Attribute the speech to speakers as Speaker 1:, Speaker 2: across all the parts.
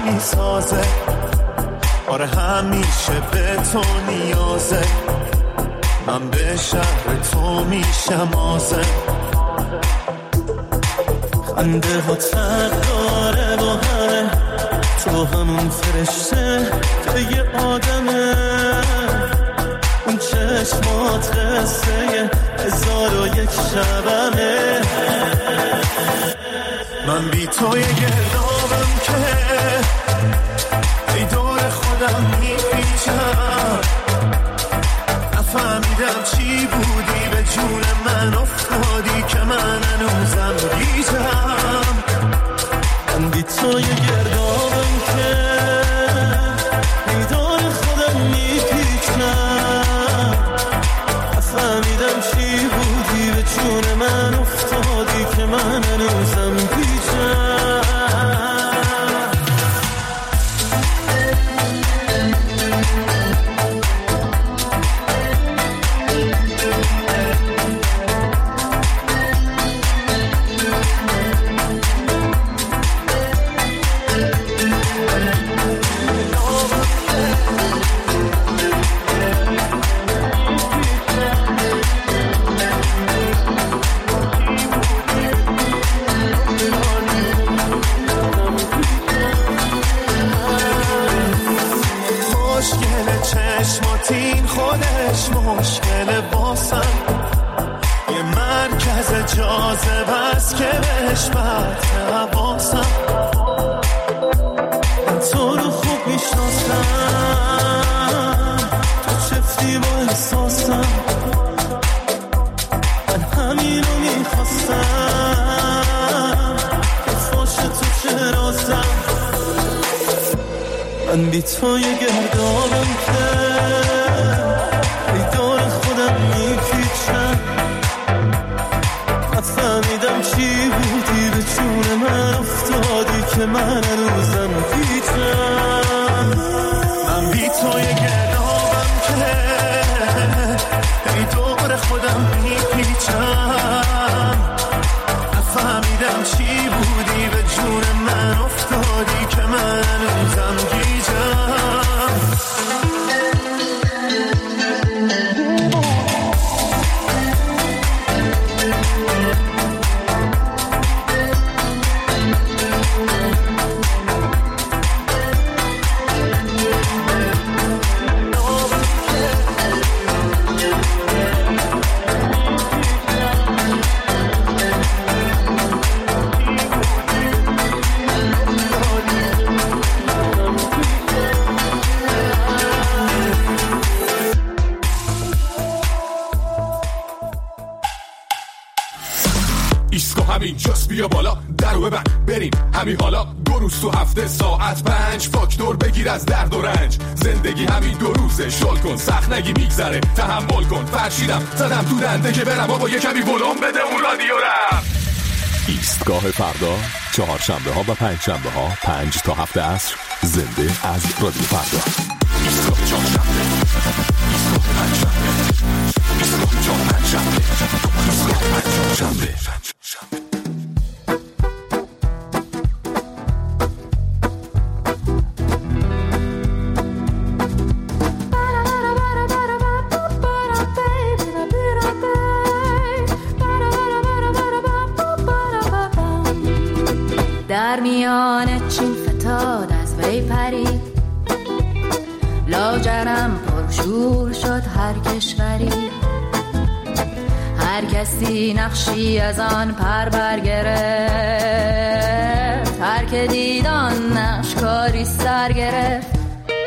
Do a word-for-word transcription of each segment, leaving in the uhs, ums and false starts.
Speaker 1: میسازه، آره همیشه به تو نیازه، من به شهر تو میشم آزه. خنده ها تق داره با همه، تو همون فرشته که یه آدمه، اون چشمات قصه هزار و یک شبمه. من بی توی گردابم که ای دور خودم میپیچم، نفهمیدم چی بودی به جون من افتادی که من هنوزم گیجم. من بی توی گردابم که ای دور خودم میپیچم، نفهمیدم چی بودی به جون من افتادی که من هنوزم گیجم. چشماتین خودش مشکل باسم، یه مرکز جاذبه است که بهش بحث حواسم. من تو رو خوب میشناسم، تو چفتی با احساسم، من همین رو میخواستم که فاش تو چرازم. من بی تو یه گردابم که ای دور خودم میپیچم، نفهمیدم چی بودی به جون من افتادی که من هنوزم پیچم. من بی تو یه گردابم که ای دور خودم میپیچم، نفهمیدم چی بودی به جون من افتادی که من هنوزم گیجم.
Speaker 2: اینجاست بیا بالا درو ببند بریم همین حالا، دو روز تو هفته ساعت پنج، فاکتور بگیر از درد و رنج، زندگی همین دو روزه شل کن سخت نگی میگذره تحمل کن. فرشیدم زدم تو دنده که برم آقا یه کمی ولوم بده اون رادیو رم.
Speaker 3: ایستگاه فردا چهارشنبه ها و پنج شنبه ها پنج تا هفت عصر زنده از رادیو فردا.
Speaker 2: ایستگاه چهارشنبه، ایستگاه پنجشنبه، ایستگاه چهارشنبه، ایستگاه پنجشنبه.
Speaker 4: در میان چین فتاد از وی پرید، لاجرم پرشور شد هر کشوری، هر کسی نقشی از آن پر برگرفت، هر که دید آن نقش کاری سر گرفت.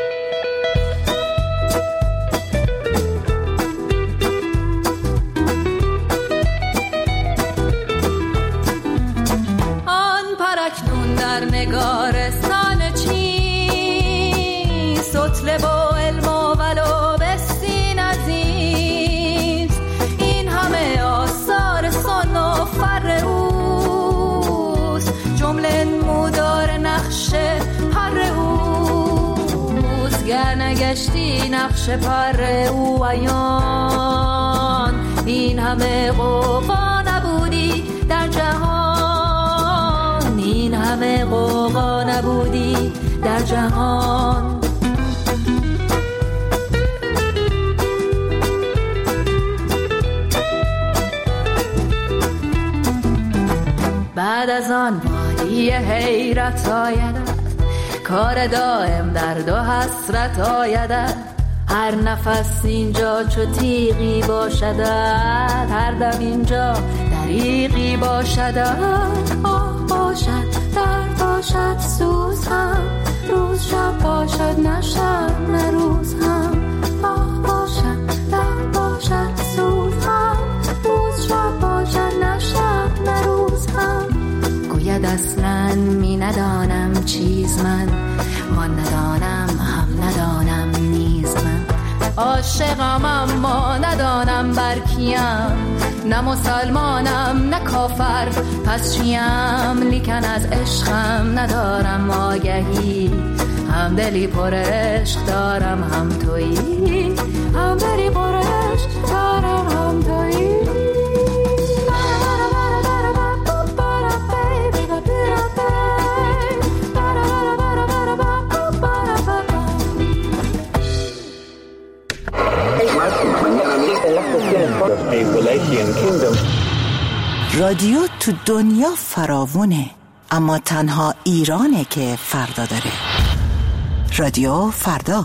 Speaker 4: در نگارستان چین سطل با علم و ولو بسین عزیز، این همه آثار سن و فر اوست، جمله مودار نقش پر اوست، گر نگشتی نقش پر او عیان، این همه قوقا نبودی در جهان، این همه قوقا نبودی در در جهان. بعد از آن وادی حیرت آیدد، کار دائم درد و حسرت آیدد. هر نفس اینجا چو تیغی باشدد، هر دم اینجا دریغی باشدد. آه باشد درد باشد سوز هم، روز شب باشد نه شب نه روز هم. آه باشد درد باشد سوز هم، روز شب باشد نه شب نه روز هم. گوید اصلاً می ندانم چیز من، ما ندانم هم ندانم نیز من. عاشقم اما ندانم بر کیم، نه مسلمانم نه کافر پس چیم. لیکن از عشقم ندارم آگهی، هم دلی پر عشق دارم هم تویی، هم دلی پر عشق دارم هم تویی.
Speaker 5: رادیو تو دنیا فراوونه، اما تنها ایرانه که فردا داره. رادیو فردا.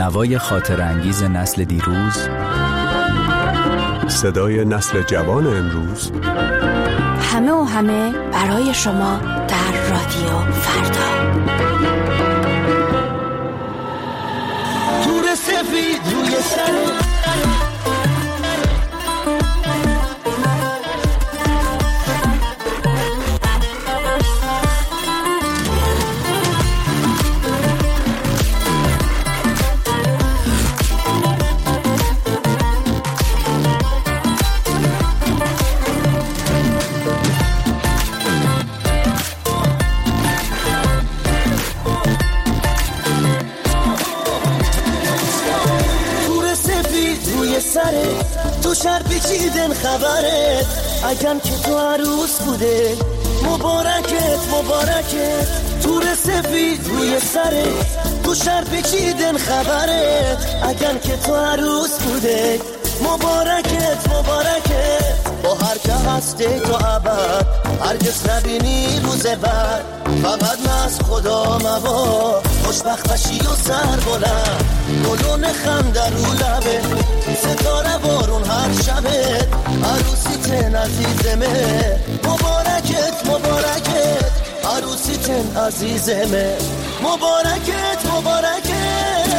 Speaker 6: نوای خاطر انگیز نسل دیروز،
Speaker 7: صدای نسل جوان امروز،
Speaker 8: همه و همه برای شما در رادیو فردا.
Speaker 1: تور سفید روی سر تو شهر پیچیدن خبرت اگم که تو عروس بوده مبارکت مبارکت تور سفید روی سرت تو شهر پیچیدن خبرت اگم که تو عروس بوده مبارکت مبارکت با هر که هسته تو ابد هرگز نبینی روز بعد فقط من از خدا موا خوشبخت بشی و سر بلند گلون خنده رو لبه ستاره بارون هر شبه عروسی تن عزیزمه مبارکت مبارکت عروسی تن عزیزمه مبارکت مبارکت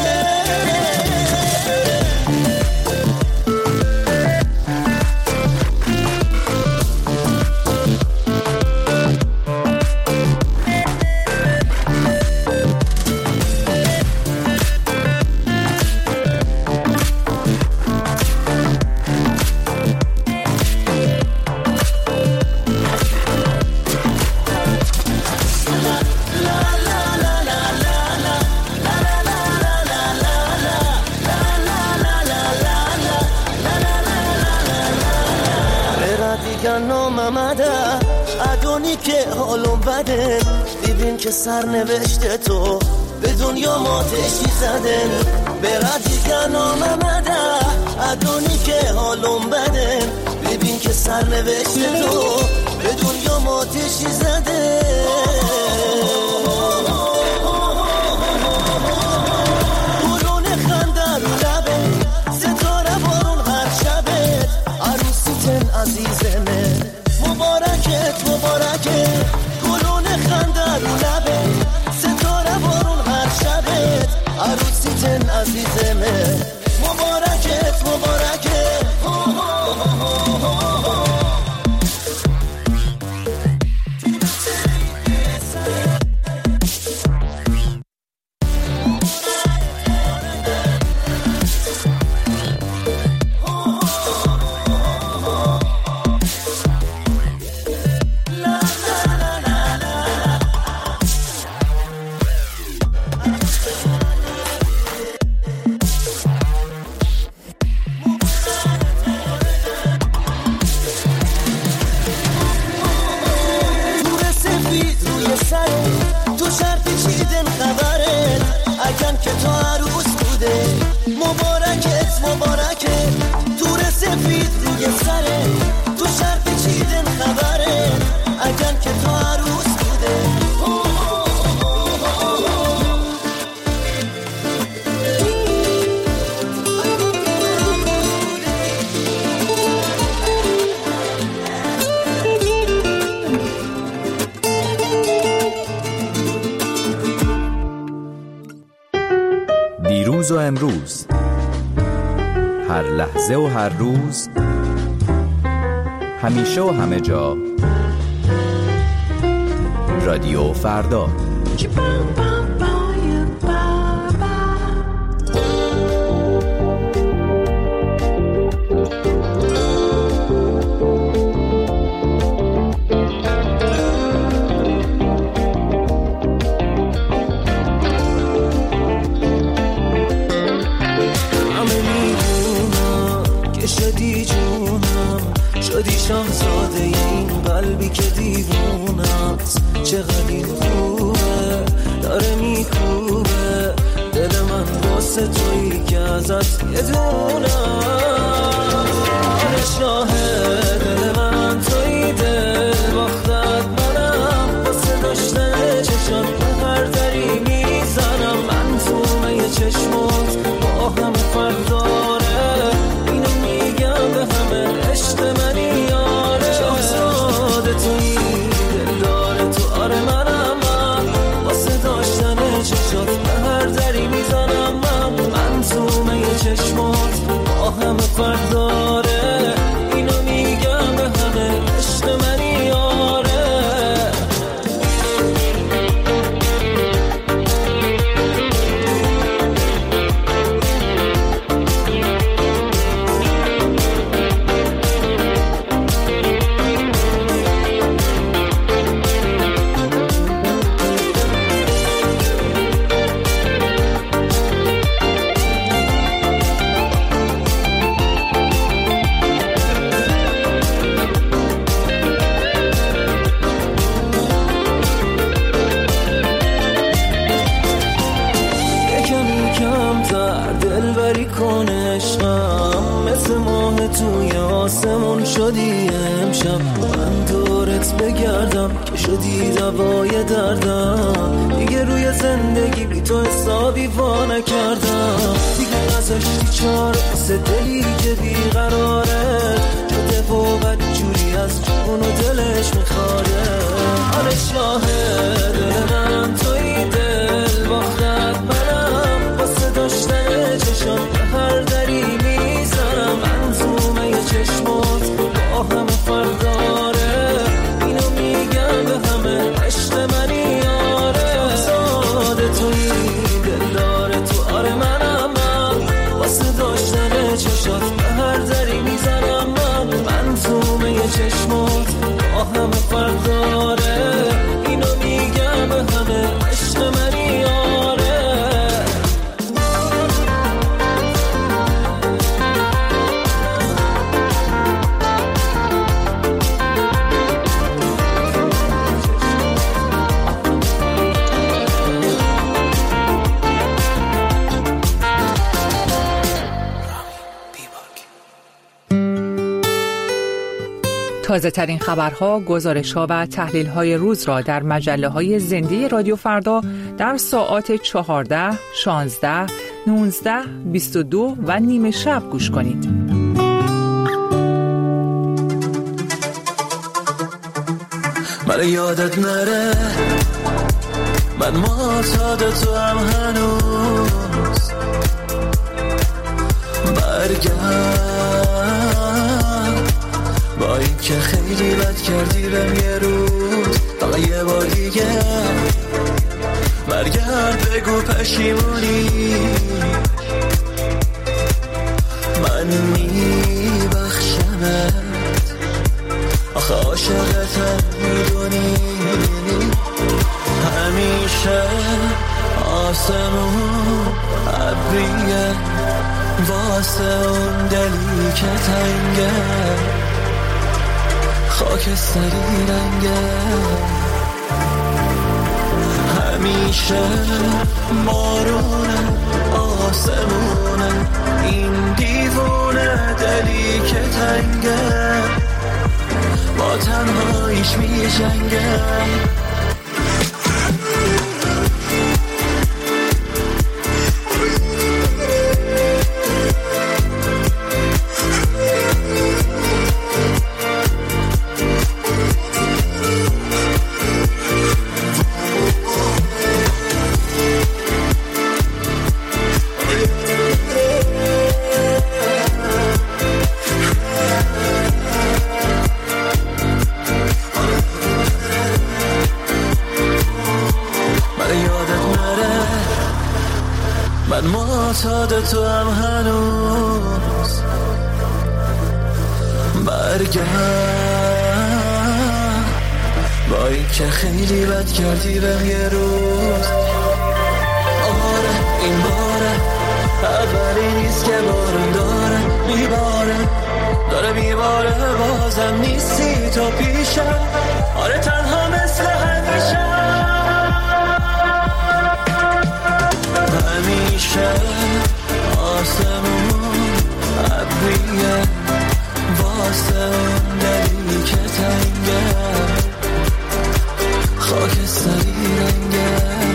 Speaker 1: ادونی که حالم بده ببین که سر نوشته تو به دنیا ماتشی زدن برا دیگه نام آمده ادونی که حالم بده ببین که سر نوشته تو به دنیا ماتشی زدن گلون خنده رو لبه ستاره بارون هر شبه عروسی تن عزیزمه مبارکت مبارکت گلون خنده رو لبه ستاره بارون هر شبه عروسی تن عزیزمه مبارکت مبارکت
Speaker 6: دیروز و امروز، هر لحظه و هر روز، همیشه و همه جا، رادیو فردا.
Speaker 1: شاهزاده این قلبی که دیوونه است چقدر این خوبه داره میکوبه دل من واسه تویی که ازت یه دونه آره شاهد دل من تویی دل باختت منم واسه داشتن چشم هر دری میزنم من تو یه چشمات همه فرق داره، اینو میگم به همه عشق منی یاره. شدی امشب من دورت بگردم که شدی دوای دردم، دیگه روی زندگی بی تو حسابی وا نکردم، دیگه نذاشتی چاره واسه دلی که بیقراره شده و بدجوری از جون و دلش میخواره. آره شاهد دل من توی دل باختت منم، واسه داشتن چشم به هر دری میزنم، منظومه چشمات با همه فرق داره، اینو میگم به همه عشق منی یاره. ساده توی دل داره تو، آره منم من، واسه داشتن چشات به هر دری میزنم من، منظومه چشمات با همه فرق داره، اینو میگم به همه عشق منی یاره.
Speaker 9: تازه ترین خبرها، گزارش‌ها و تحلیل‌های روز را در مجله‌های زنده رادیو فردا در ساعات چهارده، شانزده، نوزده، بیست و دو و نیمه شب گوش کنید.
Speaker 1: من یادت نره من معتاد تو هم هنوز، برگرد با این که خیلی بد کردی بهم یه روز، فقط یه بار دیگه برگرد بگو پشیمونی، من میبخشمت آخه عاشقتم میدونی، همیشه آسمون ابریه واسه اون دلی که تنگه، خاکستری رنگه، همیشه بارونه آسمونه این دیوونه دلی که تنگه، با تنهاییش می جنگه. معتاد تو هم هنوز، برگرد با این که خیلی بد کردی بهم یه روز، آره این باره اولی نیست که بارون داره میباره داره میباره، بازم نیستی تو پیشم، آره تنها مثل همیشه، همیشه آسمون ابریه واسه اون دلی که تنگه، خاکستری رنگه،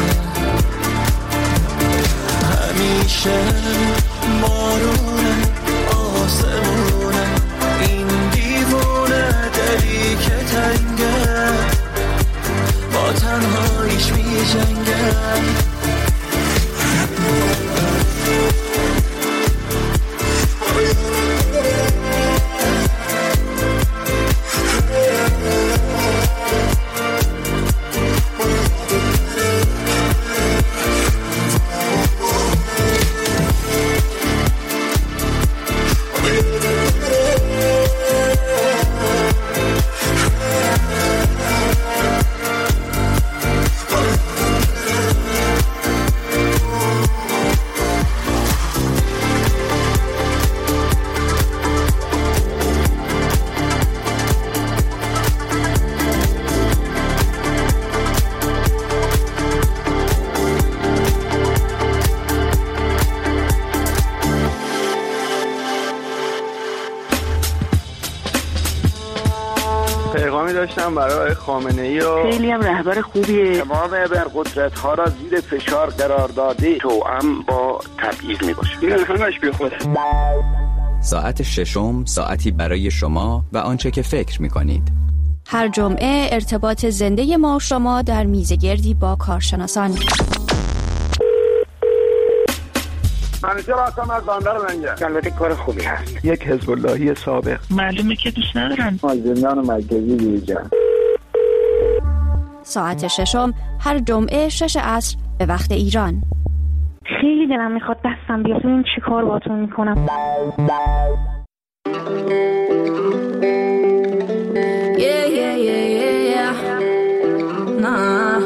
Speaker 1: همیشه بارونه آسمونه این دیوونه دلی که تنگه، با تنهاییش می جنگه. Oh,
Speaker 10: میکنم برای خامنه‌ای و
Speaker 11: خیلی هم رهبر خوبیه.
Speaker 10: تمام ابرقدرت ها را زیر فشار قرار داده، توأم با تبعیض میباشه. این همش بی خوده.
Speaker 6: ساعت ششم، ساعتی برای شما و آنچه که فکر میکنید.
Speaker 8: هر جمعه ارتباط زنده ما و شما در میزگردی با کارشناسان.
Speaker 10: منیجر هستم از بندر لنگر. البته کار خوبی هست.
Speaker 11: یک حزب اللهی سابق.
Speaker 12: معلومه که دوست ندارن.
Speaker 10: از زندان مرکزی بیرون.
Speaker 8: ساعت ششم هر جمعه شش عصر به وقت ایران.
Speaker 13: خیلی دلم میخواد دستم بیاد ببینم چی کار باهاتون میکنم.
Speaker 4: Yeah, yeah, yeah, yeah, yeah. Nah.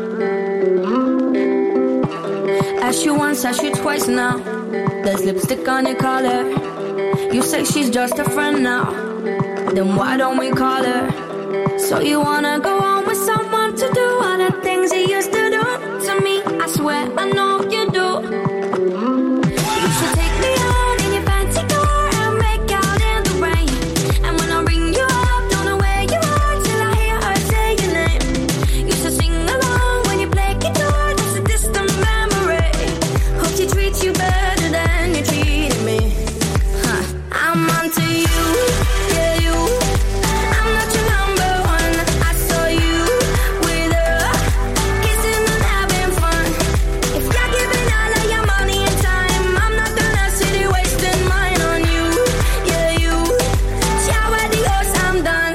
Speaker 4: Ask you once, ask you twice now. There's lipstick on your collar. You say she's just a friend now. Then why don't we call her? So you wanna go on with someone to do all the things he used to do to me? I swear I know you do. You should take me out in your fancy car and make out in the rain. And when I ring you up, don't know where you are till I hear her say your name. You should sing along when you play guitar, just a distant memory. Hope she treats you better than you treated me. Huh. I'm onto you, yeah you. I'm not your number one. I saw you with her, kissing and having fun. If you're giving all of your money and time, I'm not gonna sit here wasting mine on you, yeah you. Ciao adios, I'm done.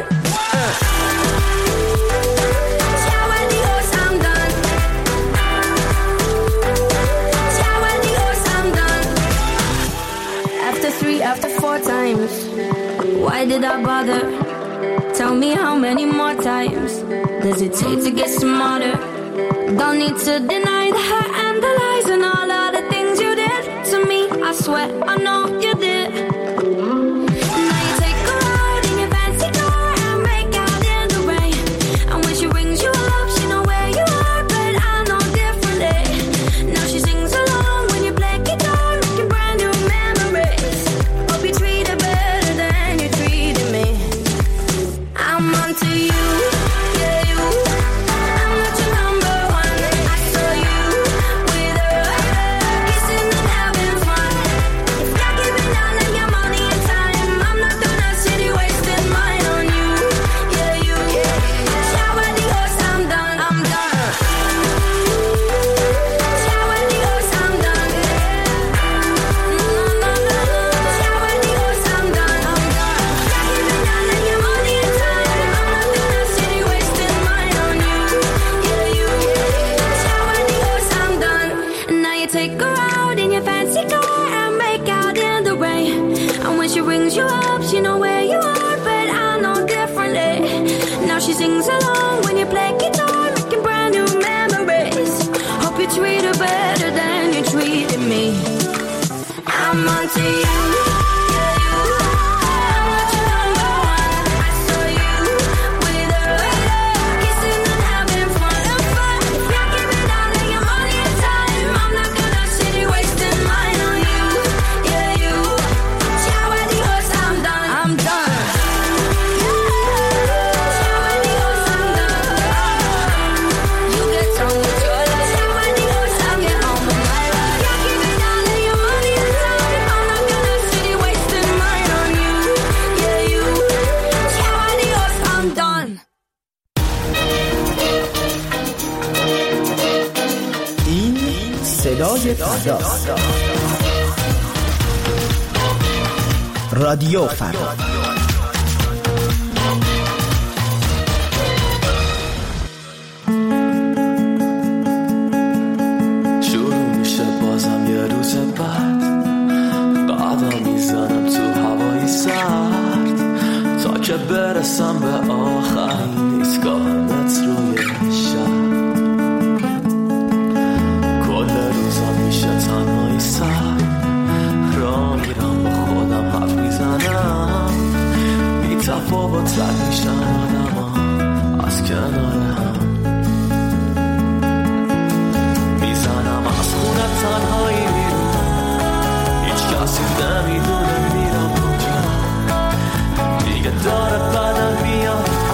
Speaker 4: Ciao adios, I'm done. Ciao adios, I'm done. After three, after four times, why did I bother? Tell me how many more times does it take to get smarter? Don't need to deny the hurt and the lies and all of the things you did to me. I swear I know you did. Now you take her out in your fancy car and make out in the rain. And when she rings you up, she know where you are, but I know differently. Now she sings along when you play guitar, making brand new memories. Hope you treat her better than you treated me. I'm onto you, yeah you. I'm not your number one. I saw you with her, kissing and having fun. If you're giving all of your money and time, I'm not gonna sit here wasting mine on you, yeah you. Ciao adios, I'm done, I'm done. Ciao adios, I'm done. No, no, no, no. Ciao adios, I'm done, I'm done. You're giving all of your money and time, I'm not gonna sit here wasting mine on you, yeah you. Ciao adios, I'm done. Now you take her out in your fancy car and make out in the rain. And when she rings you up, she know where you are, but I know differently. Now she sings along when you play guitar, making brand new memories. Hope you treat her better than you treated me. I'm onto you, yeah you. I'm not your number one. I saw you with her, kissing and having fun. If you're giving all of your money and time, I'm not gonna sit here wasting mine on you, yeah you. Ciao adios, I'm done, I'm done. Ciao adios, I'm done. You get on with your life. Ciao adios, I get on with my life. You're giving all of your money and time, I'm not gonna sit here wasting mine on you, yeah you. Ciao adios, I'm done.
Speaker 14: این صدای فرداست. رادیو فردا.
Speaker 1: شروع میشه بازم یه روز بعد، قدم میزنم تو هوای سرد تا که برسم به آخرین ایستگاه متروی شهر. کل روزا میشه تنهایی سر، راه میرم با خودم حرف میزنم، بی تفاوت رد میشن آدم ها از کنار هم. میزنم از خونه تنهایی بیرون، هیچ کسی نمیدونه میرم کجا، دیگه داره بدم میاد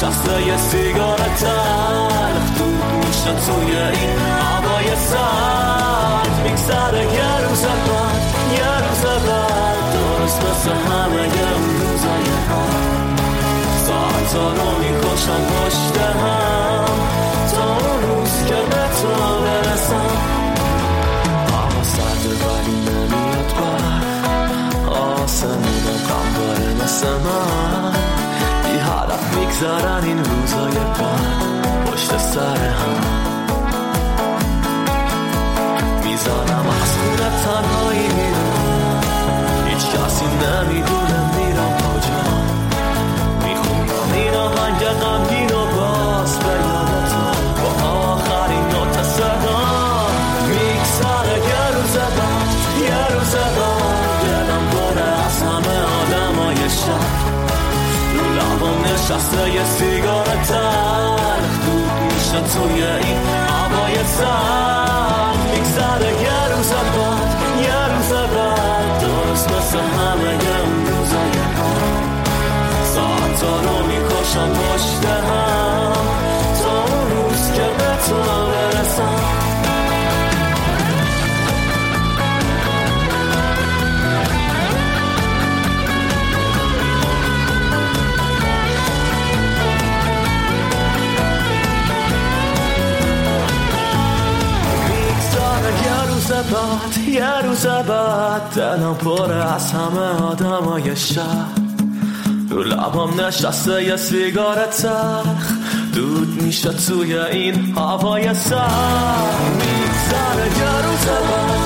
Speaker 1: نشسته یه سیگار تلخ دود میشه توی این هوای سرد میگذره یه روز بعد یه روز بعد درست مثل همه اون روزای هم ساعتا رو میکشن پشت هم تا اون روز که به تو برسم اما سرد ولی نمیاد بر آسمون غم داره مثل من بی هدف میگذرن این روزای بد پشت سر هم میزنم از خونه تنهایی میرم هیچ کسی نمیدونه میرم کجا میخونم این آهنگ غمگین و باز به یادتم با آخرین نوت صدا میگذره یه روز بعد یه روز بعد دلم بره از همه آدمای شهر رو لبم نشسته یه سیگار تلخ دود میشه توی این هوای سرد میگذره یه روز بعد یه روز بعد درست مثل همه اون روزای هم ساعتا رو میکشم پشت هم تا اون روز که به تو برسم بعد یه روز بعد دلم پره از همه آدمای شهر رو لبم نشسته یه سیگار تلخ دود میشه توی این هوای سرد میگذره یه روز بعد